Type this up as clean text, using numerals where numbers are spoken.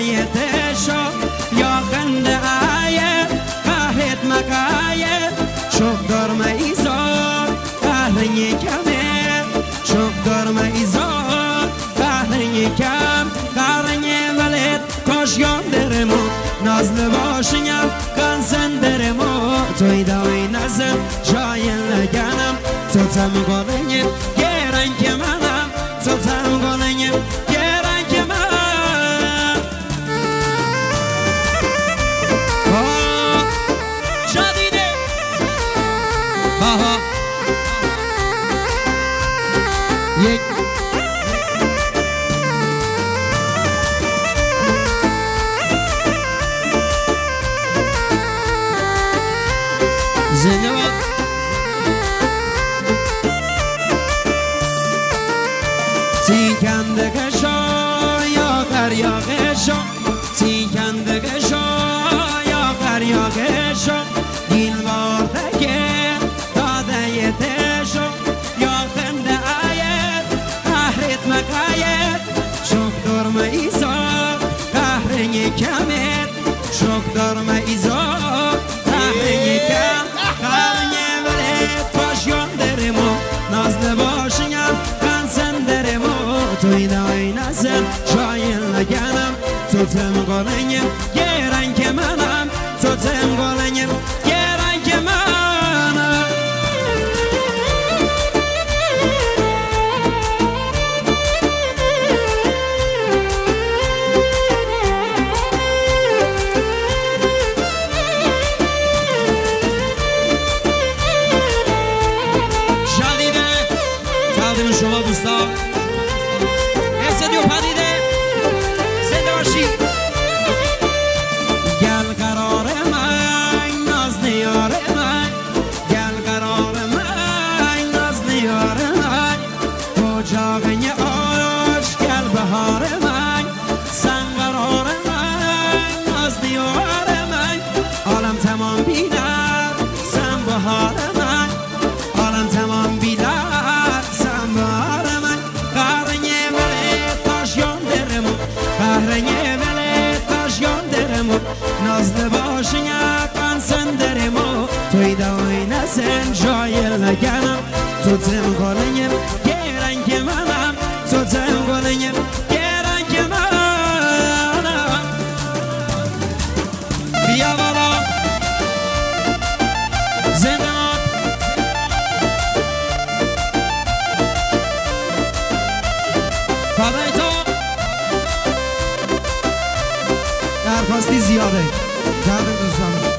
دایتشو یا خنده آیه قهرت مقایه çok görme izor kahrini kemer çok görme izor kahrini kem kahrini velet koş gönderim o nazlı başına kan senderim o toyda oynasın şayinle canım tutam kolayım geren kemanım tutam kolayım geren kemanım Aha. Yek. Zeneva. Tikende geço yakar yakışo Tikende geço yakar yakışo Dil var teker دایتشو یا خنده آیت قهرت مقایت شک درم ایزار قهرنی کمت شک درم ایزار قهرنی کم قهرنی ولید باش یاندرمو نازده باشیم کن سندرمو توی داینسن شاین لگنم تو تم گلنیم گرن که منم تو تم گلنیم گرن که منم شما دوستان استودیو پدیده زنده باشید گل قرار من ناز نیار من گل قرار من ناز نیار من کجاقی آش گل بهار من سن قرار من ناز نیار من عالم تمام بیدر سن بهار من عالم تمام بیدر قهرنی ولید باش یاندرمو نازده باشین کن سندرمو توی داینسن جایل لگنم تو تم گلنیم گرن که منم تو تم گلنیم گرن که منم بیا بالا زنده فدای تو درخواستی زیاده کردم دوستان